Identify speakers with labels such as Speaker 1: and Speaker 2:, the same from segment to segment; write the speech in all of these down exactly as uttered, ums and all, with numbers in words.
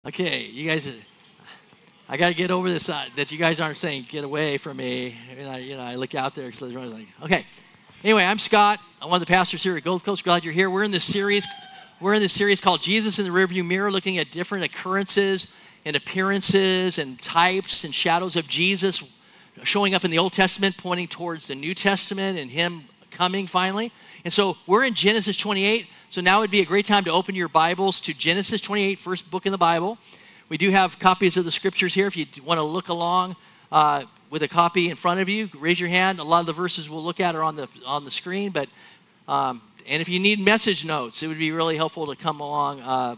Speaker 1: Okay, you guys, I got to get over this, uh, that you guys aren't saying, get away from me. And I, you know, I look out there, because I was like, okay. Anyway, I'm Scott. I'm one of the pastors here at Gold Coast. Glad you're here. We're in this series, we're in this series called Jesus in the Rearview Mirror, looking at different occurrences and appearances and types and shadows of Jesus showing up in the Old Testament, pointing towards the New Testament and him coming finally. And so we're in Genesis twenty-eight. So now would be a great time to open your Bibles to Genesis twenty-eight, first book in the Bible. We do have copies of the scriptures here. If you want to look along uh, with a copy in front of you, raise your hand. A lot of the verses we'll look at are on the on the screen. But um, and if you need message notes, it would be really helpful to come along uh,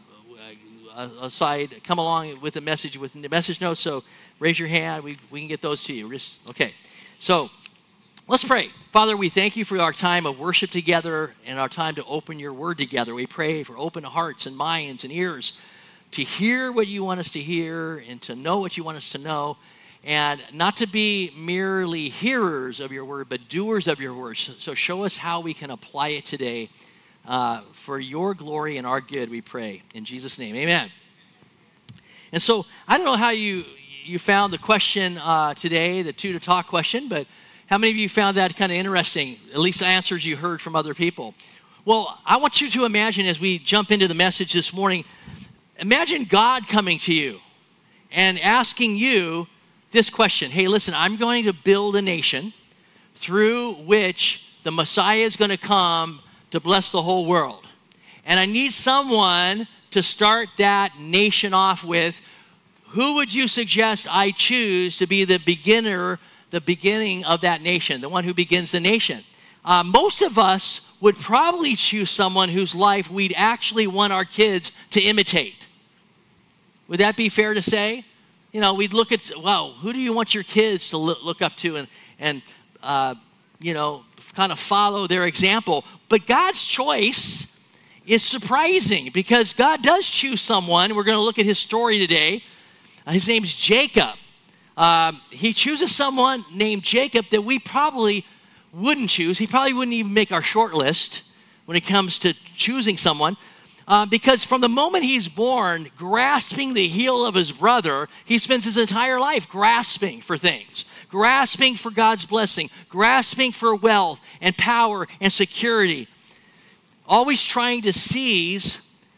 Speaker 1: aside, come along with a message with the message notes. So raise your hand. We we can get those to you. Just, okay. So let's pray. Father, we thank you for our time of worship together and our time to open your word together. We pray for open hearts and minds and ears to hear what you want us to hear and to know what you want us to know, and not to be merely hearers of your word, but doers of your word. So show us how we can apply it today uh, for your glory and our good, we pray. In Jesus' name, amen. And so I don't know how you, you found the question uh, today, the two to talk question, but how many of you found that kind of interesting, at least the answers you heard from other people? Well, I want you to imagine as we jump into the message this morning, imagine God coming to you and asking you this question. Hey, listen, I'm going to build a nation through which the Messiah is going to come to bless the whole world. And I need someone to start that nation off with. Who would you suggest I choose to be the beginner the beginning of that nation, the one who begins the nation? Uh, most of us would probably choose someone whose life we'd actually want our kids to imitate. Would that be fair to say? You know, we'd look at, wow, who do you want your kids to look, look up to and, and uh, you know, kind of follow their example? But God's choice is surprising because God does choose someone. We're going to look at his story today. Uh, his name's Jacob. Um, he chooses someone named Jacob that we probably wouldn't choose. He probably wouldn't even make our short list when it comes to choosing someone. Uh, because from the moment he's born, grasping the heel of his brother, he spends his entire life grasping for things, grasping for God's blessing, grasping for wealth and power and security, always trying to seize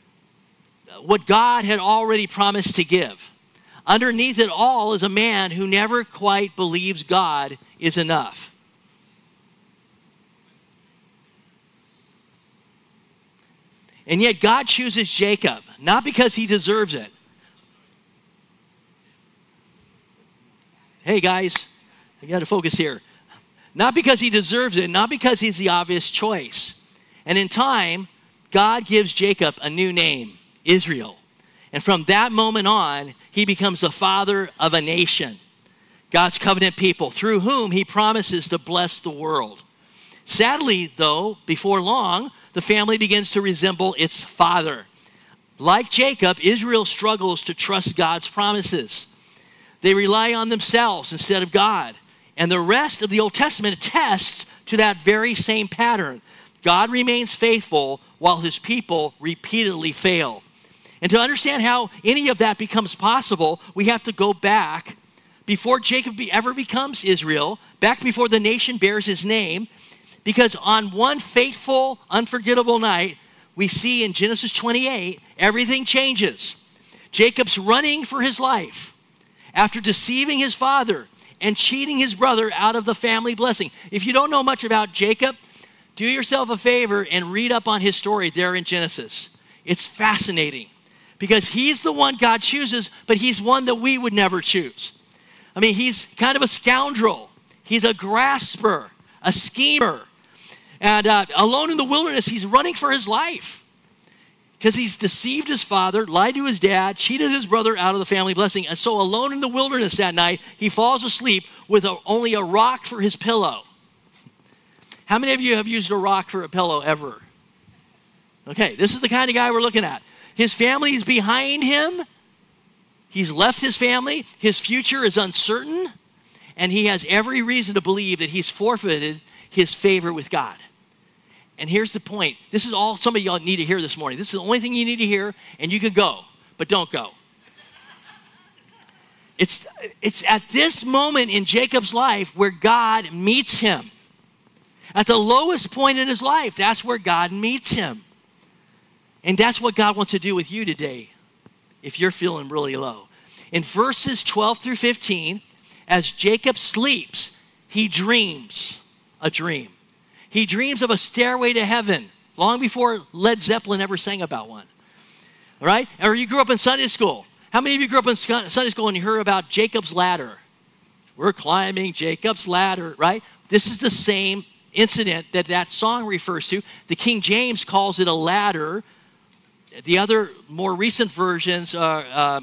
Speaker 1: what God had already promised to give. Underneath it all is a man who never quite believes God is enough. And yet God chooses Jacob, not because he deserves it. Hey guys, I got to focus here. Not because he deserves it, not because he's the obvious choice. And in time, God gives Jacob a new name, Israel. And from that moment on, he becomes the father of a nation, God's covenant people, through whom he promises to bless the world. Sadly, though, before long, the family begins to resemble its father. Like Jacob, Israel struggles to trust God's promises. They rely on themselves instead of God. And the rest of the Old Testament attests to that very same pattern. God remains faithful while his people repeatedly fail. And to understand how any of that becomes possible, we have to go back before Jacob ever becomes Israel, back before the nation bears his name, because on one fateful, unforgettable night, we see in Genesis twenty-eight, everything changes. Jacob's running for his life after deceiving his father and cheating his brother out of the family blessing. If you don't know much about Jacob, do yourself a favor and read up on his story there in Genesis. It's fascinating. Because he's the one God chooses, but he's one that we would never choose. I mean, he's kind of a scoundrel. He's a grasper, a schemer. And uh, alone in the wilderness, he's running for his life. Because he's deceived his father, lied to his dad, cheated his brother out of the family blessing. And so alone in the wilderness that night, he falls asleep with a, only a rock for his pillow. How many of you have used a rock for a pillow ever? Okay, this is the kind of guy we're looking at. His family is behind him. He's left his family. His future is uncertain. And he has every reason to believe that he's forfeited his favor with God. And here's the point. This is all some of y'all need to hear this morning. This is the only thing you need to hear, and you can go, but don't go. It's, it's at this moment in Jacob's life where God meets him. At the lowest point in his life, that's where God meets him. And that's what God wants to do with you today, if you're feeling really low. In verses twelve through fifteen, as Jacob sleeps, he dreams a dream. He dreams of a stairway to heaven, long before Led Zeppelin ever sang about one. All right? Or you grew up in Sunday school. How many of you grew up in Sunday school and you heard about Jacob's ladder? We're climbing Jacob's ladder, right? This is the same incident that that song refers to. The King James calls it a ladder. The other more recent versions, uh, uh, uh,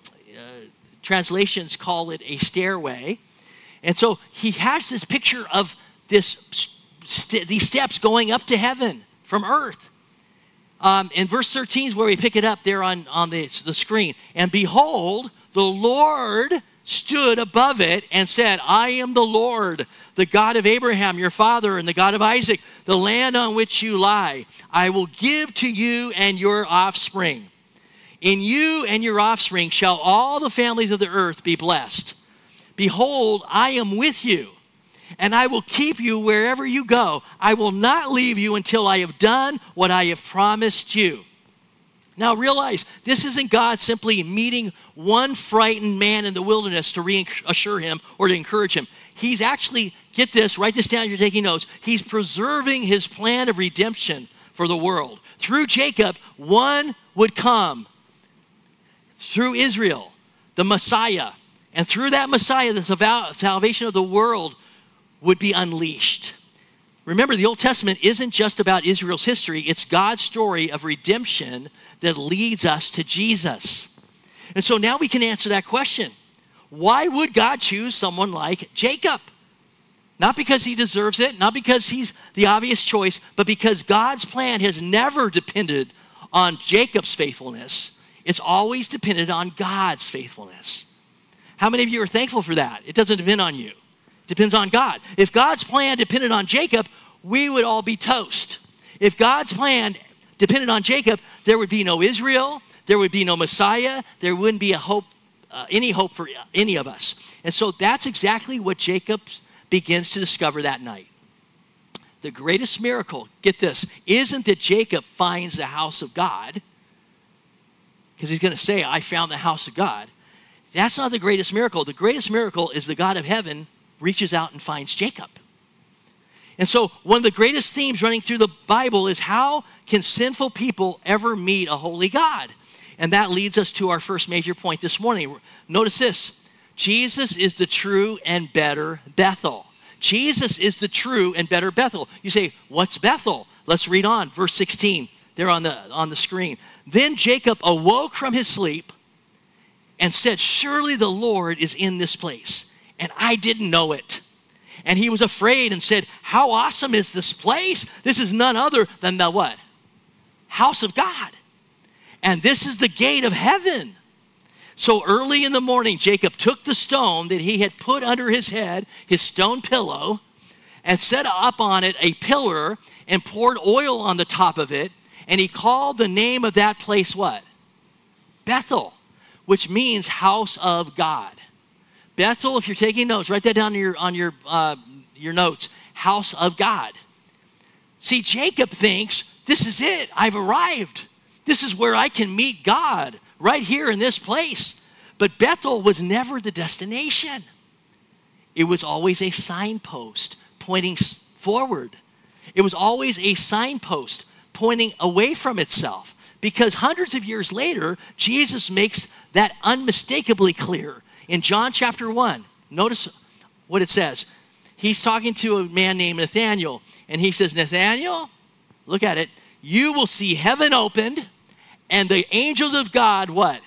Speaker 1: translations call it a stairway. And so he has this picture of this st- these steps going up to heaven from earth. Um, in verse thirteen is where we pick it up there on, on the, the screen. And behold, the Lord stood above it and said, I am the Lord, the God of Abraham, your father, and the God of Isaac, the land on which you lie. I will give to you and your offspring. In you and your offspring shall all the families of the earth be blessed. Behold, I am with you, and I will keep you wherever you go. I will not leave you until I have done what I have promised you. Now realize, this isn't God simply meeting one frightened man in the wilderness to reassure him or to encourage him. He's actually, get this, write this down if you're taking notes, he's preserving his plan of redemption for the world. Through Jacob, one would come, through Israel, the Messiah. And through that Messiah, the salvation of the world would be unleashed. Remember, the Old Testament isn't just about Israel's history. It's God's story of redemption that leads us to Jesus. And so now we can answer that question. Why would God choose someone like Jacob? Not because he deserves it, not because he's the obvious choice, but because God's plan has never depended on Jacob's faithfulness. It's always depended on God's faithfulness. How many of you are thankful for that? It doesn't depend on you. It depends on God. If God's plan depended on Jacob, we would all be toast. If God's plan depended on Jacob, there would be no Israel, there would be no Messiah, there wouldn't be a hope, uh, any hope for any of us. And so that's exactly what Jacob begins to discover that night. The greatest miracle, get this, isn't that Jacob finds the house of God, because he's going to say, I found the house of God. That's not the greatest miracle. The greatest miracle is the God of heaven reaches out and finds Jacob. And so one of the greatest themes running through the Bible is, how can sinful people ever meet a holy God? And that leads us to our first major point this morning. Notice this. Jesus is the true and better Bethel. Jesus is the true and better Bethel. You say, what's Bethel? Let's read on. Verse sixteen, there on the, on the screen. Then Jacob awoke from his sleep and said, surely the Lord is in this place, and I didn't know it. And he was afraid and said, how awesome is this place? This is none other than the what? House of God. And this is the gate of heaven. So early in the morning, Jacob took the stone that he had put under his head, his stone pillow, and set up on it a pillar and poured oil on the top of it. And he called the name of that place what? Bethel, which means house of God. Bethel, if you're taking notes, write that down on your, on your, uh, your notes. House of God. See, Jacob thinks, this is it. I've arrived. This is where I can meet God, right here in this place. But Bethel was never the destination. It was always a signpost pointing forward. It was always a signpost pointing away from itself. Because hundreds of years later, Jesus makes that unmistakably clear. In John chapter one, notice what it says. He's talking to a man named Nathanael, and he says, Nathanael, look at it, you will see heaven opened and the angels of God, what?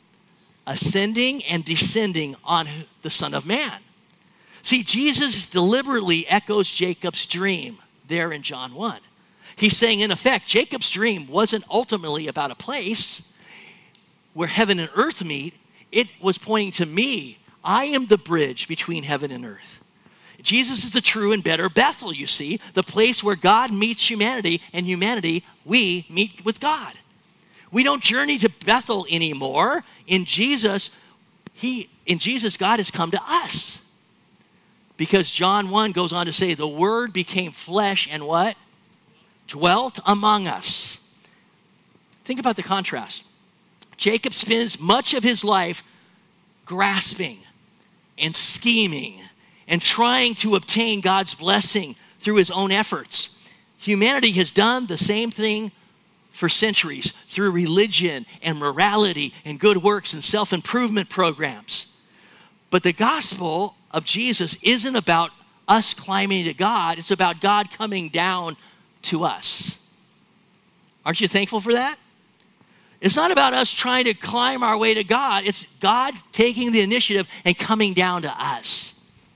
Speaker 1: Ascending and descending on the Son of Man. See, Jesus deliberately echoes Jacob's dream there in John one. He's saying, in effect, Jacob's dream wasn't ultimately about a place where heaven and earth meet. It was pointing to me. I am the bridge between heaven and earth. Jesus is the true and better Bethel, you see, the place where God meets humanity, and humanity, we meet with God. We don't journey to Bethel anymore. In Jesus, he, in Jesus, God has come to us. Because John one goes on to say, the Word became flesh and what? Dwelt among us. Think about the contrast. Jacob spends much of his life grasping and scheming and trying to obtain God's blessing through his own efforts. Humanity has done the same thing for centuries through religion and morality and good works and self-improvement programs. But the gospel of Jesus isn't about us climbing to God. It's about God coming down to us. Aren't you thankful for that? It's not about us trying to climb our way to God. It's God taking the initiative and coming down to us.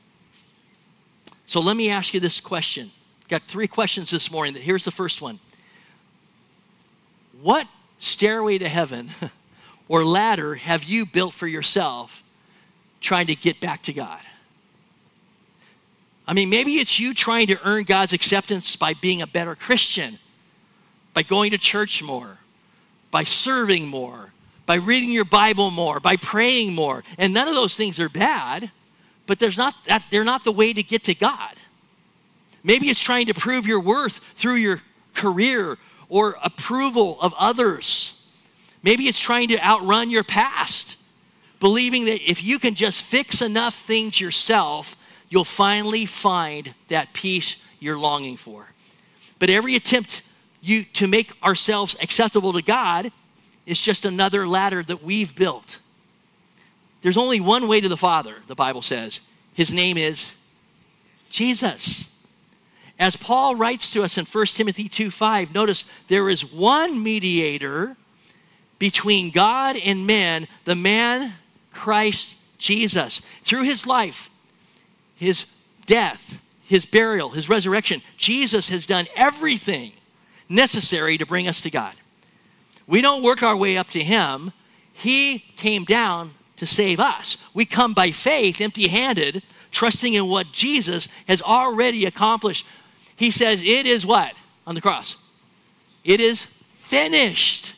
Speaker 1: So let me ask you this question. Got three questions this morning. Here's the first one. What stairway to heaven or ladder have you built for yourself trying to get back to God? I mean, maybe it's you trying to earn God's acceptance by being a better Christian, by going to church more, by serving more, by reading your Bible more, by praying more. And none of those things are bad, but there's not that, they're not the way to get to God. Maybe it's trying to prove your worth through your career or approval of others. Maybe it's trying to outrun your past, believing that if you can just fix enough things yourself, you'll finally find that peace you're longing for. But every attempt you to make ourselves acceptable to God is just another ladder that we've built. There's only one way to the Father, the Bible says. His name is Jesus. As Paul writes to us in First Timothy two five, notice there is one mediator between God and men, the man Christ Jesus. Through his life, his death, his burial, his resurrection, Jesus has done everything necessary to bring us to God. We don't work our way up to him. He came down to save us. We come by faith, empty-handed, trusting in what Jesus has already accomplished. He says, it is what? On the cross. It is finished.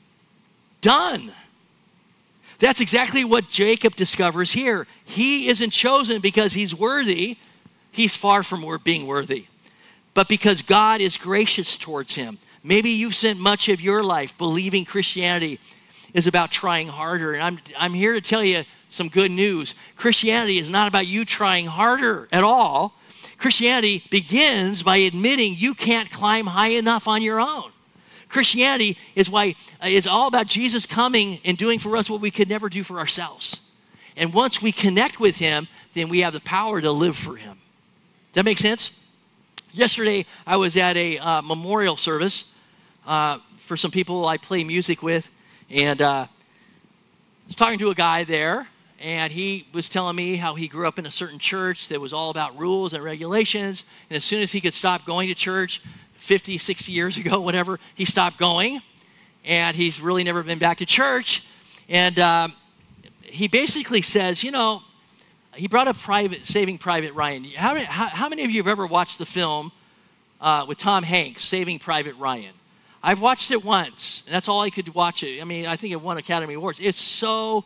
Speaker 1: Done. That's exactly what Jacob discovers here. He isn't chosen because he's worthy. He's far from being worthy. But because God is gracious towards him. Maybe you've spent much of your life believing Christianity is about trying harder. And I'm, I'm here to tell you some good news. Christianity is not about you trying harder at all. Christianity begins by admitting you can't climb high enough on your own. Christianity is why it's all about Jesus coming and doing for us what we could never do for ourselves. And once we connect with him, then we have the power to live for him. Does that make sense? Yesterday, I was at a uh, memorial service uh, for some people I play music with, and uh, I was talking to a guy there, and he was telling me how he grew up in a certain church that was all about rules and regulations, and as soon as he could stop going to church, fifty, sixty years ago, whatever, he stopped going, and he's really never been back to church, and um, he basically says, you know, he brought up private, Saving Private Ryan. How many, how, how many of you have ever watched the film uh, with Tom Hanks, Saving Private Ryan? I've watched it once, and that's all I could watch it. I mean, I think it won Academy Awards. It's so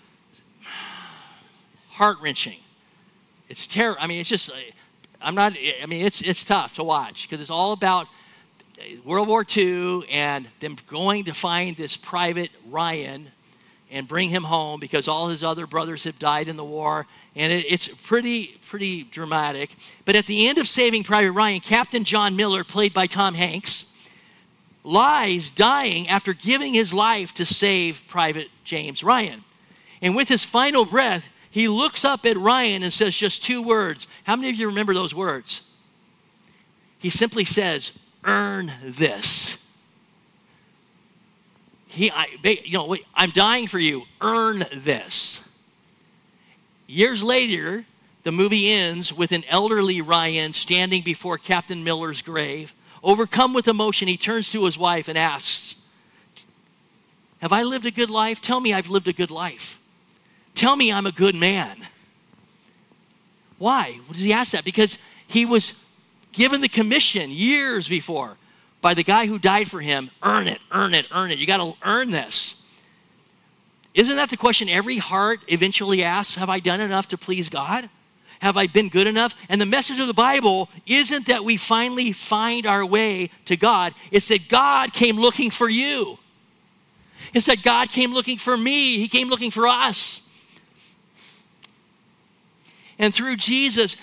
Speaker 1: heart-wrenching. It's terrible. I mean, it's just, I'm not, I mean, it's it's tough to watch because it's all about World War Two and them going to find this Private Ryan and bring him home because all his other brothers have died in the war. And it, it's pretty, pretty dramatic. But at the end of Saving Private Ryan, Captain John Miller, played by Tom Hanks, lies dying after giving his life to save Private James Ryan. And with his final breath, he looks up at Ryan and says just two words. How many of you remember those words? He simply says, "Earn this." He, I, you know, I'm dying for you. Earn this. Years later, the movie ends with an elderly Ryan standing before Captain Miller's grave. Overcome with emotion, he turns to his wife and asks, "Have I lived a good life? Tell me I've lived a good life. Tell me I'm a good man." Why? Does he ask that? Because he was given the commission years before by the guy who died for him. Earn it, earn it, earn it. You got to earn this. Isn't that the question every heart eventually asks? Have I done enough to please God? Have I been good enough? And the message of the Bible isn't that we finally find our way to God. It's that God came looking for you. It's that God came looking for me. He came looking for us. And through Jesus,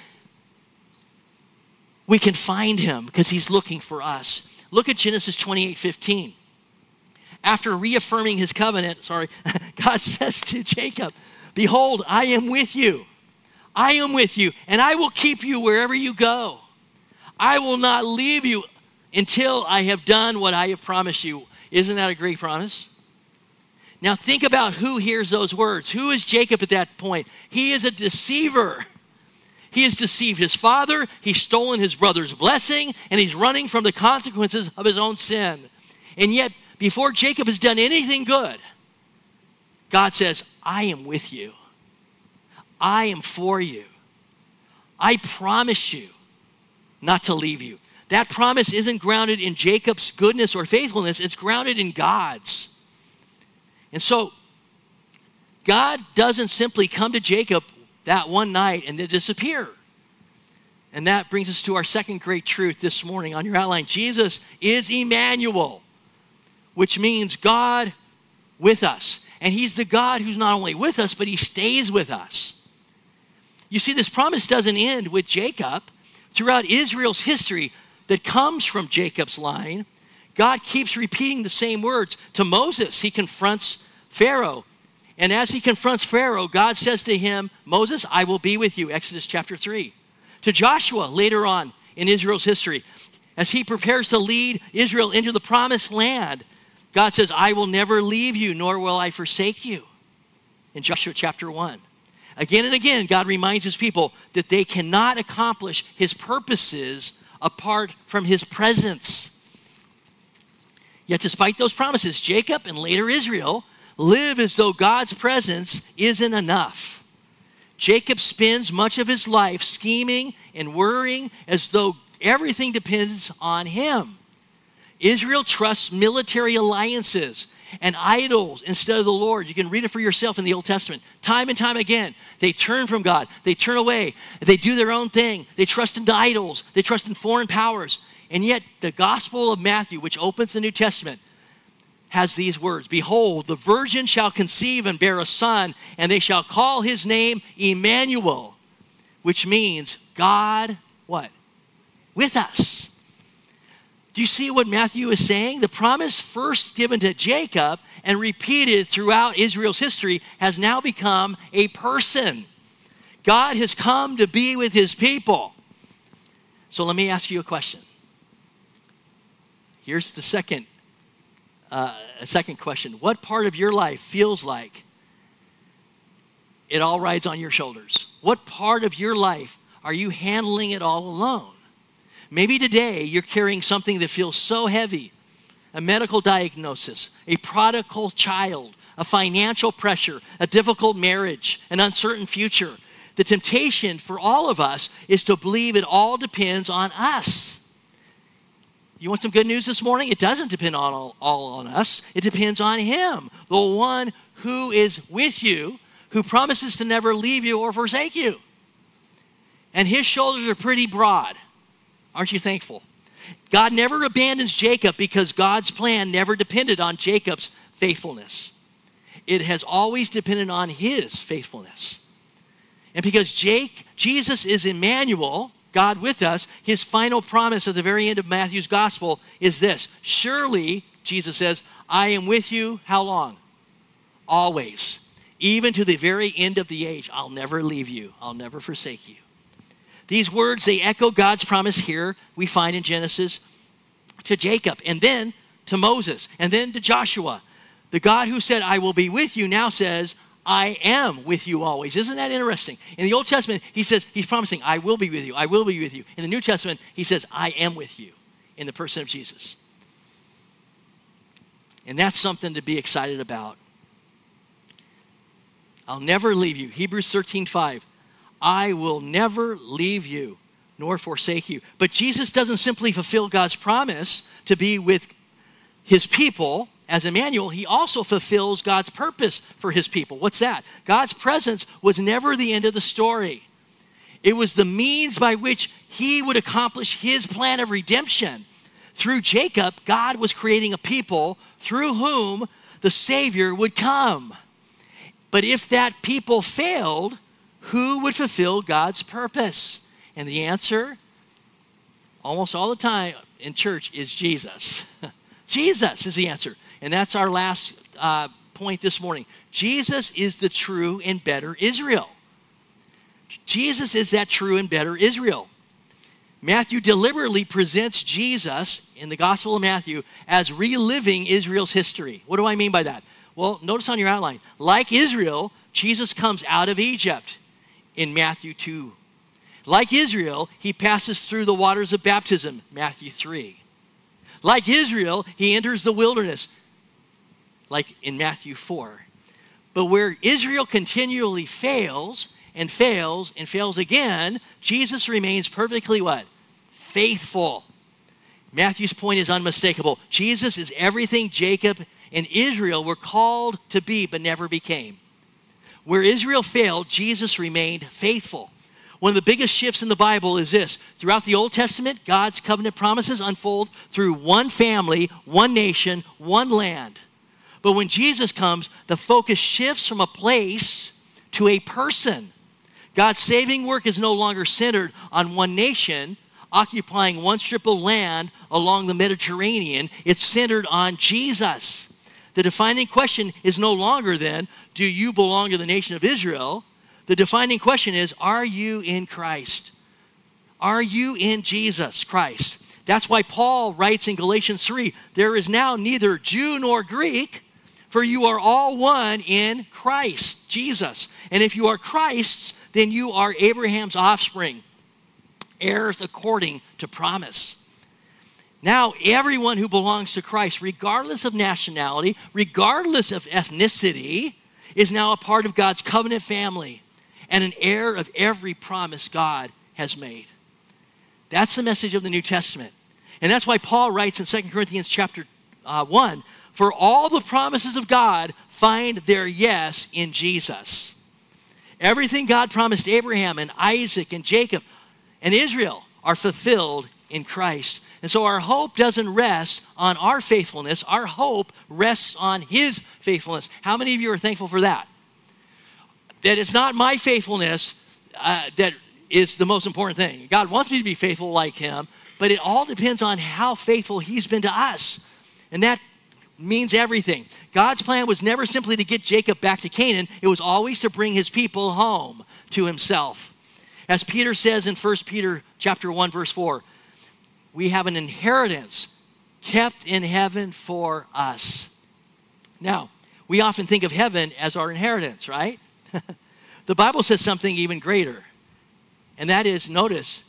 Speaker 1: we can find him because he's looking for us. Look at Genesis twenty-eight fifteen. After reaffirming his covenant, sorry, God says to Jacob, behold, I am with you. I am with you, and I will keep you wherever you go. I will not leave you until I have done what I have promised you. Isn't that a great promise? Now think about who hears those words. Who is Jacob at that point? He is a deceiver. He has deceived his father, he's stolen his brother's blessing, and he's running from the consequences of his own sin. And yet, before Jacob has done anything good, God says, I am with you. I am for you. I promise you not to leave you. That promise isn't grounded in Jacob's goodness or faithfulness, it's grounded in God's. And so, God doesn't simply come to Jacob that one night and then disappear. And that brings us to our second great truth this morning on your outline. Jesus is Emmanuel, which means God with us. And he's the God who's not only with us, but he stays with us. You see, this promise doesn't end with Jacob. Throughout Israel's history that comes from Jacob's line, God keeps repeating the same words. To Moses, he confronts Pharaoh. And as he confronts Pharaoh, God says to him, Moses, I will be with you, Exodus chapter three. To Joshua, later on in Israel's history, as he prepares to lead Israel into the promised land, God says, I will never leave you, nor will I forsake you, in Joshua chapter one. Again and again, God reminds his people that they cannot accomplish his purposes apart from his presence. Yet despite those promises, Jacob and later Israel live as though God's presence isn't enough. Jacob spends much of his life scheming and worrying as though everything depends on him. Israel trusts military alliances and idols instead of the Lord. You can read it for yourself in the Old Testament. Time and time again, they turn from God. They turn away. They do their own thing. They trust in idols. They trust in foreign powers. And yet, the Gospel of Matthew, which opens the New Testament, has these words. Behold, the virgin shall conceive and bear a son, and they shall call his name Emmanuel, which means God, what? With us. Do you see what Matthew is saying? The promise first given to Jacob and repeated throughout Israel's history has now become a person. God has come to be with his people. So let me ask you a question. Here's the second, uh, a second question. What part of your life feels like it all rides on your shoulders? What part of your life are you handling it all alone? Maybe today you're carrying something that feels so heavy, a medical diagnosis, a prodigal child, a financial pressure, a difficult marriage, an uncertain future. The temptation for all of us is to believe it all depends on us. You want some good news this morning? It doesn't depend on all, all on us. It depends on him, the one who is with you, who promises to never leave you or forsake you. And his shoulders are pretty broad. Aren't you thankful? God never abandons Jacob because God's plan never depended on Jacob's faithfulness. It has always depended on his faithfulness. And because Jake, Jesus is Emmanuel, God with us, his final promise at the very end of Matthew's gospel is this. Surely, Jesus says, I am with you, how long? Always. Even to the very end of the age. I'll never leave you. I'll never forsake you. These words, they echo God's promise here we find in Genesis to Jacob and then to Moses and then to Joshua. The God who said, I will be with you now says, I am with you always. Isn't that interesting? In the Old Testament, he says, he's promising, I will be with you. I will be with you. In the New Testament, he says, I am with you in the person of Jesus. And that's something to be excited about. I'll never leave you. Hebrews thirteen five. I will never leave you nor forsake you. But Jesus doesn't simply fulfill God's promise to be with his people as Emmanuel, he also fulfills God's purpose for his people. What's that? God's presence was never the end of the story. It was the means by which he would accomplish his plan of redemption. Through Jacob, God was creating a people through whom the Savior would come. But if that people failed, who would fulfill God's purpose? And the answer, almost all the time in church, is Jesus. Jesus is the answer. And that's our last uh, point this morning. Jesus is the true and better Israel. Jesus is that true and better Israel. Matthew deliberately presents Jesus in the Gospel of Matthew as reliving Israel's history. What do I mean by that? Well, notice on your outline, like Israel, Jesus comes out of Egypt in Matthew two. Like Israel, he passes through the waters of baptism, Matthew three. Like Israel, he enters the wilderness, like in Matthew four. But where Israel continually fails and fails and fails again, Jesus remains perfectly what? Faithful. Matthew's point is unmistakable. Jesus is everything Jacob and Israel were called to be but never became. Where Israel failed, Jesus remained faithful. One of the biggest shifts in the Bible is this. Throughout the Old Testament, God's covenant promises unfold through one family, one nation, one land. But when Jesus comes, the focus shifts from a place to a person. God's saving work is no longer centered on one nation occupying one strip of land along the Mediterranean. It's centered on Jesus. The defining question is no longer then, do you belong to the nation of Israel? The defining question is, are you in Christ? Are you in Jesus Christ? That's why Paul writes in Galatians three, there is now neither Jew nor Greek, for you are all one in Christ, Jesus. And if you are Christ's, then you are Abraham's offspring, heirs according to promise. Now, everyone who belongs to Christ, regardless of nationality, regardless of ethnicity, is now a part of God's covenant family and an heir of every promise God has made. That's the message of the New Testament. And that's why Paul writes in Second Corinthians chapter uh, one, for all the promises of God find their yes in Jesus. Everything God promised Abraham and Isaac and Jacob and Israel are fulfilled in Christ. And so our hope doesn't rest on our faithfulness. Our hope rests on his faithfulness. How many of you are thankful for that? That it's not my faithfulness uh, that is the most important thing. God wants me to be faithful like him, but it all depends on how faithful he's been to us. And that means everything. God's plan was never simply to get Jacob back to Canaan. It was always to bring his people home to himself. As Peter says in First Peter chapter one, verse four, we have an inheritance kept in heaven for us. Now, we often think of heaven as our inheritance, right? The Bible says something even greater. And that is, notice,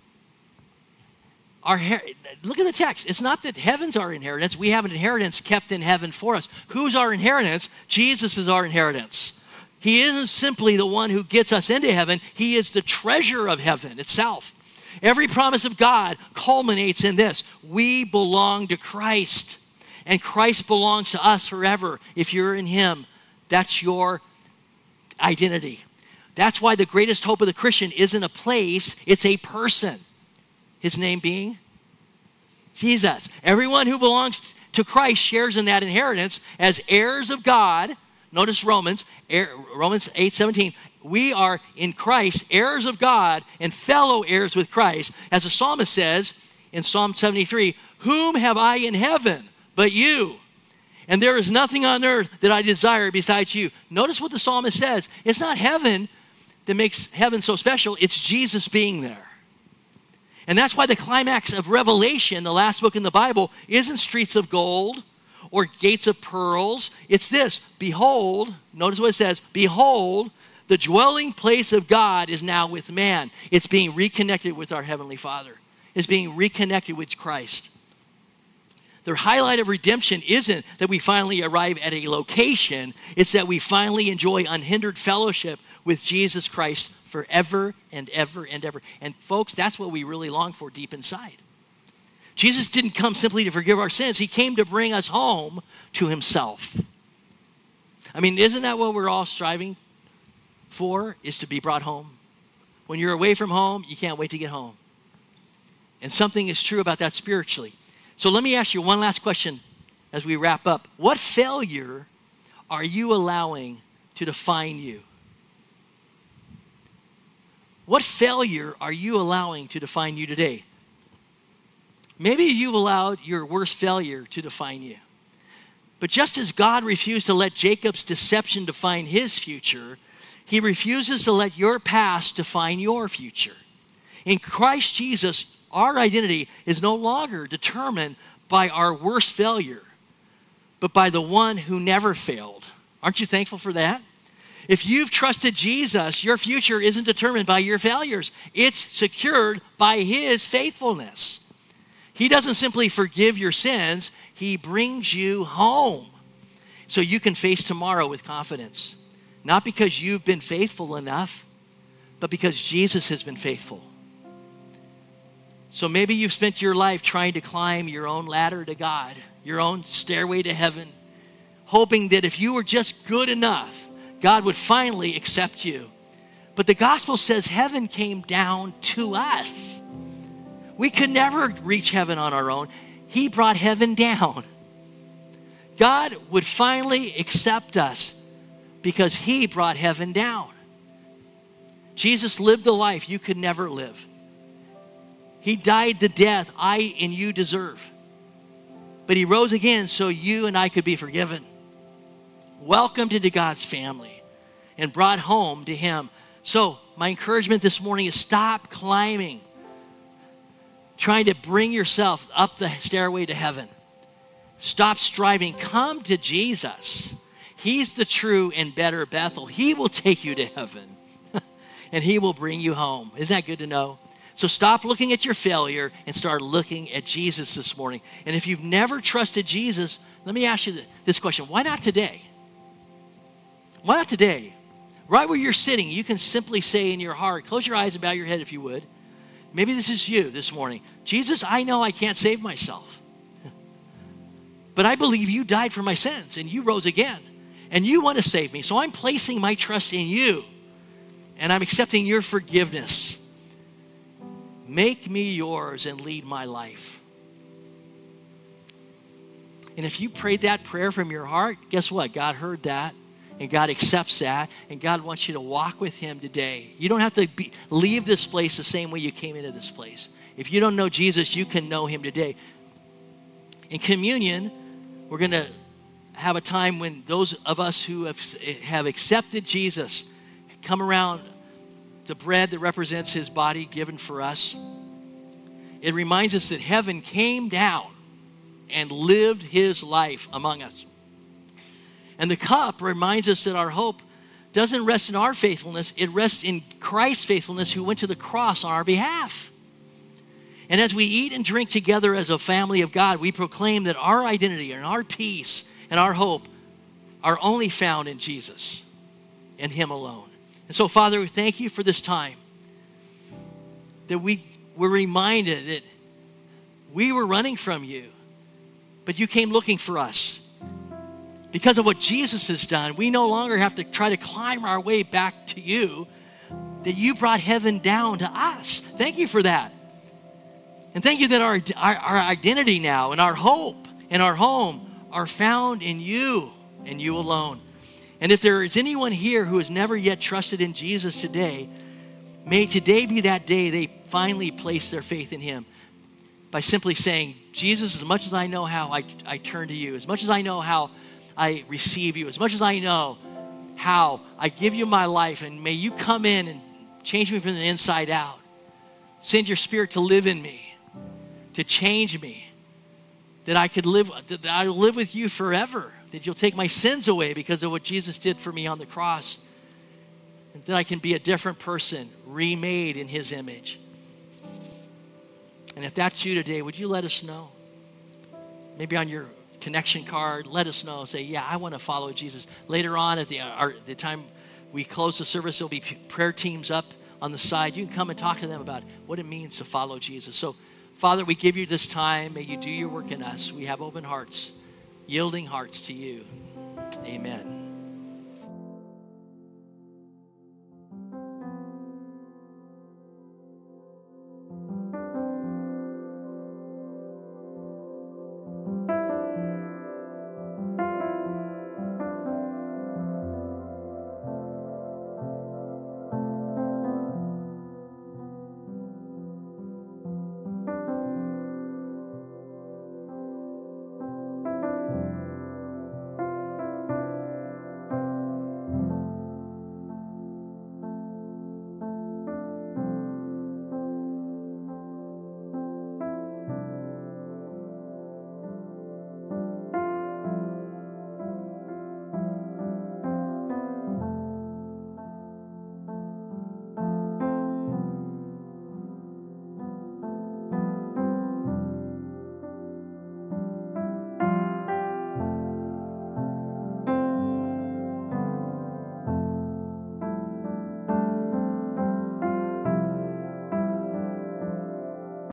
Speaker 1: our look at the text. It's not that heaven's our inheritance. We have an inheritance kept in heaven for us. Who's our inheritance? Jesus is our inheritance. He isn't simply the one who gets us into heaven. He is the treasure of heaven itself. Every promise of God culminates in this. We belong to Christ, and Christ belongs to us forever. If you're in him, that's your identity. That's why the greatest hope of the Christian isn't a place, it's a person. His name being Jesus. Everyone who belongs to Christ shares in that inheritance as heirs of God. Notice Romans, Romans eight seventeen. We are in Christ, heirs of God and fellow heirs with Christ. As the psalmist says in Psalm seventy-three, whom have I in heaven but you? And there is nothing on earth that I desire besides you. Notice what the psalmist says. It's not heaven that makes heaven so special. It's Jesus being there. And that's why the climax of Revelation, the last book in the Bible, isn't streets of gold or gates of pearls. It's this. Behold, notice what it says. Behold, the dwelling place of God is now with man. It's being reconnected with our Heavenly Father. It's being reconnected with Christ. The highlight of redemption isn't that we finally arrive at a location. It's that we finally enjoy unhindered fellowship with Jesus Christ forever and ever and ever. And folks, that's what we really long for deep inside. Jesus didn't come simply to forgive our sins. He came to bring us home to himself. I mean, isn't that what we're all striving for, is to be brought home? When you're away from home, you can't wait to get home. And something is true about that spiritually. So let me ask you one last question as we wrap up. What failure are you allowing to define you? What failure are you allowing to define you today? Maybe you've allowed your worst failure to define you. But just as God refused to let Jacob's deception define his future, he refuses to let your past define your future. In Christ Jesus, our identity is no longer determined by our worst failure, but by the one who never failed. Aren't you thankful for that? If you've trusted Jesus, your future isn't determined by your failures. It's secured by his faithfulness. He doesn't simply forgive your sins, he brings you home so you can face tomorrow with confidence. Not because you've been faithful enough, but because Jesus has been faithful. So maybe you've spent your life trying to climb your own ladder to God, your own stairway to heaven, hoping that if you were just good enough, God would finally accept you. But the gospel says heaven came down to us. We could never reach heaven on our own. He brought heaven down. God would finally accept us because he brought heaven down. Jesus lived the life you could never live. He died the death I and you deserve. But he rose again so you and I could be forgiven, welcomed into God's family, and brought home to him. So my encouragement this morning is stop climbing, trying to bring yourself up the stairway to heaven. Stop striving. Come to Jesus. He's the true and better Bethel. He will take you to heaven and he will bring you home. Isn't that good to know? So stop looking at your failure and start looking at Jesus this morning. And if you've never trusted Jesus, let me ask you this question. Why not today? Why not today? Right where you're sitting, you can simply say in your heart, close your eyes and bow your head if you would. Maybe this is you this morning. Jesus, I know I can't save myself, but I believe you died for my sins and you rose again and you want to save me. So I'm placing my trust in you and I'm accepting your forgiveness. Make me yours and lead my life. And if you prayed that prayer from your heart, guess what? God heard that. And God accepts that, and God wants you to walk with him today. You don't have to be, leave this place the same way you came into this place. If you don't know Jesus, you can know him today. In communion, we're going to have a time when those of us who have, have accepted Jesus come around the bread that represents his body given for us. It reminds us that heaven came down and lived his life among us. And the cup reminds us that our hope doesn't rest in our faithfulness. It rests in Christ's faithfulness who went to the cross on our behalf. And as we eat and drink together as a family of God, we proclaim that our identity and our peace and our hope are only found in Jesus and him alone. And so, Father, we thank you for this time that we were reminded that we were running from you, but you came looking for us. Because of what Jesus has done, we no longer have to try to climb our way back to you, that you brought heaven down to us. Thank you for that. And thank you that our, our, our identity now and our hope and our home are found in you and you alone. And if there is anyone here who has never yet trusted in Jesus today, may today be that day they finally place their faith in him by simply saying, Jesus, as much as I know how, I, I turn to you. As much as I know how, I receive you. As much as I know how, I give you my life, and may you come in and change me from the inside out. Send your spirit to live in me, to change me, that I could live, that I will live with you forever, that you'll take my sins away because of what Jesus did for me on the cross, and that I can be a different person, remade in his image. And if that's you today, would you let us know? Maybe on your connection card, let us know. Say, yeah, I want to follow Jesus. Later on at the, our, the time we close the service, there'll be prayer teams up on the side. You can come and talk to them about what it means to follow Jesus. So, Father, we give you this time. May you do your work in us. We have open hearts, yielding hearts to you. Amen.